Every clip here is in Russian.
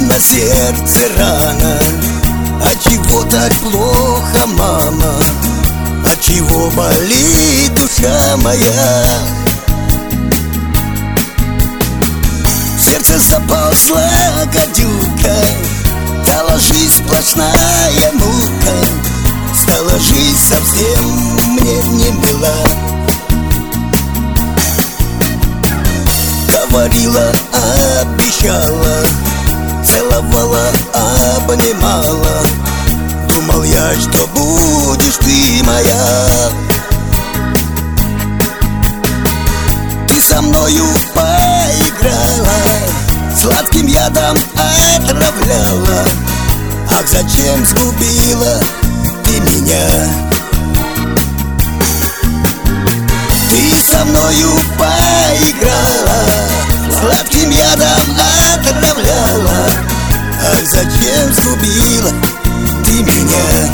На сердце рана, отчего так плохо, мама? Отчего болит душа моя? В сердце заползла гадюка, стала жизнь сплошная мука, стала жизнь совсем мне не мила. Говорила, обещала, целовала, обнимала. Думал я, что будешь ты моя. Ты со мною поиграла, сладким ядом отравляла. Ах, зачем сгубила ты меня? Ты со мною поиграла, сладким ядом отравляла. Ах, зачем сгубила ты меня?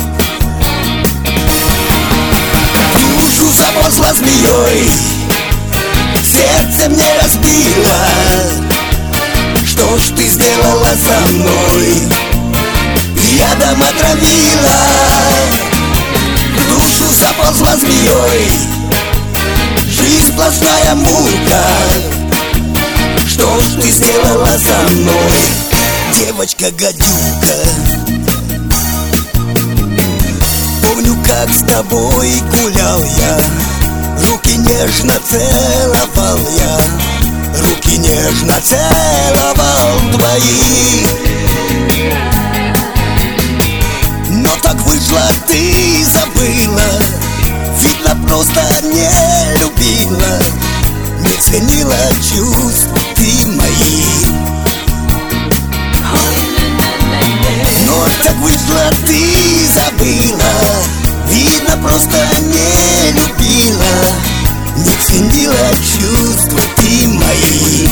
Душу заползла змеей, сердце мне разбила. Что ж ты сделала со мной? Ядом отравила. Душу заползла змеей, жизнь сплошная мука. Что ж ты сделала со мной, девочка-гадюка? Помню, как с тобой гулял я, руки нежно целовал я, руки нежно целовал твои. Но так вышло, ты забыла, видно, просто не любила, не ценила чувств ты мои. Но так вышло, ты забыла, видно, просто не любила, не ценила чувств ты мои.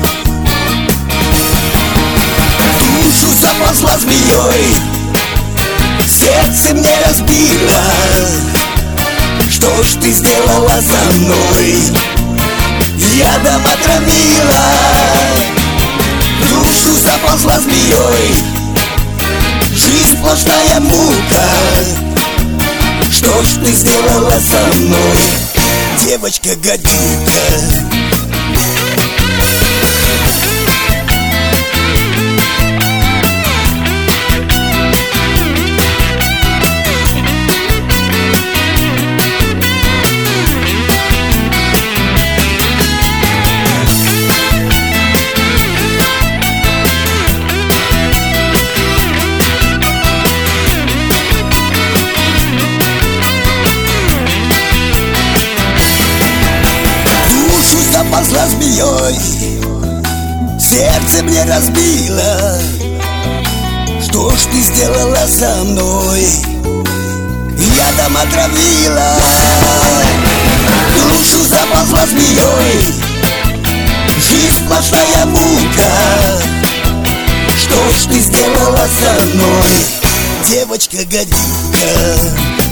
Душу заползла змеей, сердце мне разбила. Что ж ты сделала со мной? Ядом отравила. Душу заползла змеей, жизнь сплошная мука. Что ж ты сделала со мной, девочка-гадюка? Заползла змеей, сердце мне разбила. Что ж ты сделала со мной? Ядом отравила. Душу заползла змеей, жизнь сплошная мука. Что ж ты сделала со мной, девочка-гадюка?